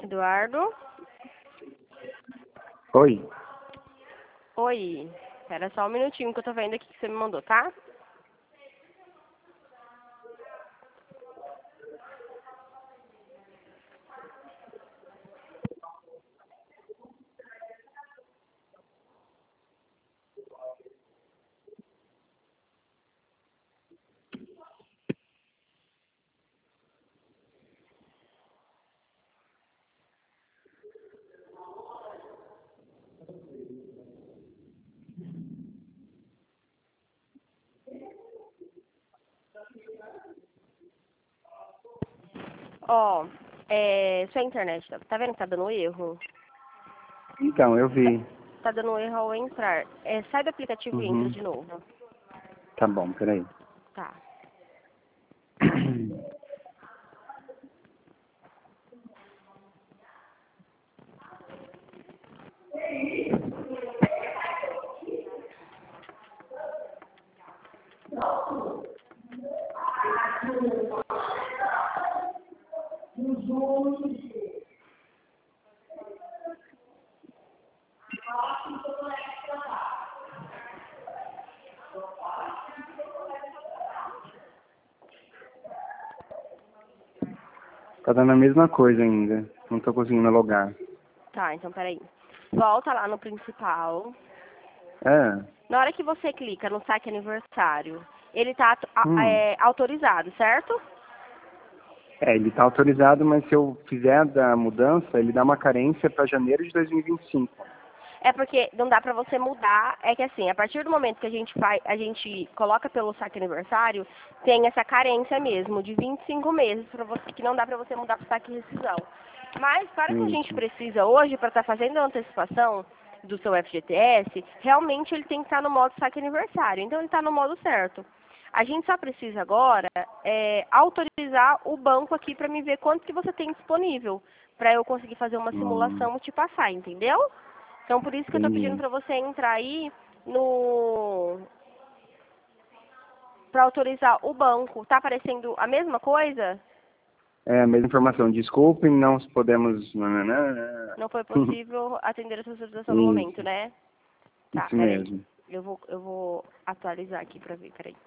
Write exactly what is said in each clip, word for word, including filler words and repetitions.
Eduardo? Oi. Oi. Espera só um minutinho que eu tô vendo aqui que você me mandou, tá? Ó, é, sua internet, tá, tá vendo que tá dando erro? Então, eu vi. Tá dando erro ao entrar. É, sai do aplicativo e entra Uhum. de novo. Tá bom, peraí. Tá. Tá dando a mesma coisa ainda. Não tô conseguindo logar. Tá, então peraí. Volta lá no principal. É. Na hora que você clica no saque aniversário, ele tá a- Hum. é, autorizado, certo? É, ele tá autorizado, mas se eu fizer da mudança, ele dá uma carência para janeiro de dois mil e vinte e cinco. É porque não dá pra você mudar, é que assim, a partir do momento que a gente faz, a gente coloca pelo saque aniversário, tem essa carência mesmo, de vinte e cinco meses para você, que não dá pra você mudar pro saque rescisão. Mas para que a gente Isso. precisa hoje para estar fazendo a antecipação do seu F G T S, realmente ele tem que estar no modo saque aniversário. Então ele está no modo certo. A gente só precisa agora é, autorizar o banco aqui para me ver quanto que você tem disponível, para eu conseguir fazer uma Hum, simulação e te passar, entendeu? Então, por isso que eu estou pedindo entendi. para você entrar aí no... para autorizar o banco. Tá aparecendo a mesma coisa? É a mesma informação. Desculpem, não podemos... nananã. Não foi possível atender a sua solicitação no momento, Isso. né? Tá, Isso peraí. mesmo. Eu vou, eu vou atualizar aqui para ver, peraí.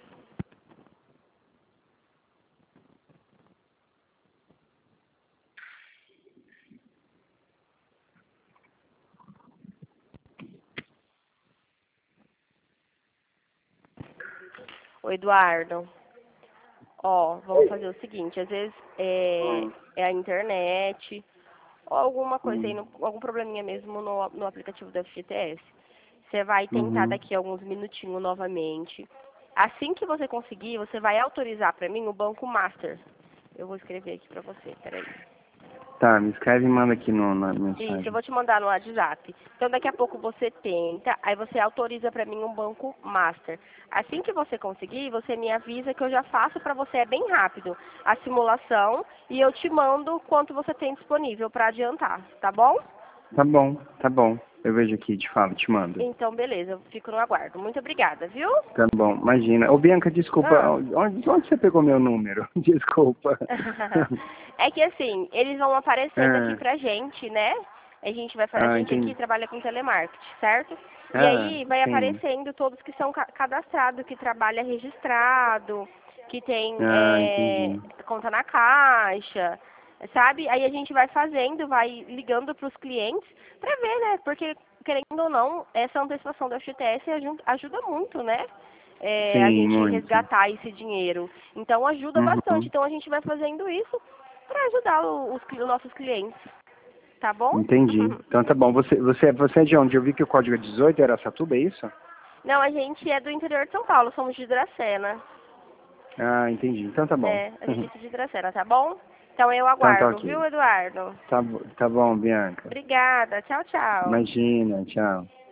Ô, Eduardo, ó, vamos fazer o seguinte, às vezes é, é a internet, ou alguma coisa aí, Hum. no, algum probleminha mesmo no, no aplicativo do F G T S. Você vai tentar Uhum. daqui a alguns minutinhos novamente. Assim que você conseguir, você vai autorizar para mim o banco Master. Eu vou escrever aqui para você, peraí. Tá, me escreve e manda aqui no, na Isso, eu mensagem. vou te mandar no WhatsApp. Então daqui a pouco você tenta, aí você autoriza para mim um banco Master. Assim que você conseguir, você me avisa que eu já faço para você, é bem rápido, a simulação e eu te mando quanto você tem disponível para adiantar, tá bom? Tá bom, tá bom. Eu vejo aqui, te falo, te mando. Então beleza, eu fico no aguardo. Muito obrigada, viu? Tá bom, imagina. Ô, Bianca, desculpa, Ah. onde, onde você pegou meu número? Desculpa. É que assim, eles vão aparecendo aqui É, pra gente, né? A gente vai fa- a ah, gente aqui entendi. trabalha com telemarketing, certo? E Ah, aí vai sim. aparecendo todos que são ca- cadastrados, que trabalha registrado, que tem Ah, é, entendi. conta na caixa, sabe? Aí a gente vai fazendo, vai ligando para os clientes pra ver, né? Porque querendo ou não, essa antecipação do F G T S aju- ajuda muito, né? É, a Sim, gente muito. resgatar esse dinheiro. Então ajuda bastante. Uhum. Então a gente vai fazendo isso para ajudar o- os, cli- os nossos clientes, tá bom? Entendi. Então tá bom. Você, você, você é de onde? Eu vi que o código é dezoito, era Araçatuba, é isso? Não, a gente é do interior de São Paulo, somos de Dracena. Ah, entendi. Então tá bom. É, a gente é de Dracena, tá bom? Então eu Então tá aguardo, viu, ok. Eduardo? Tá, bo- tá bom, Bianca. Obrigada, tchau, tchau. Imagina, tchau.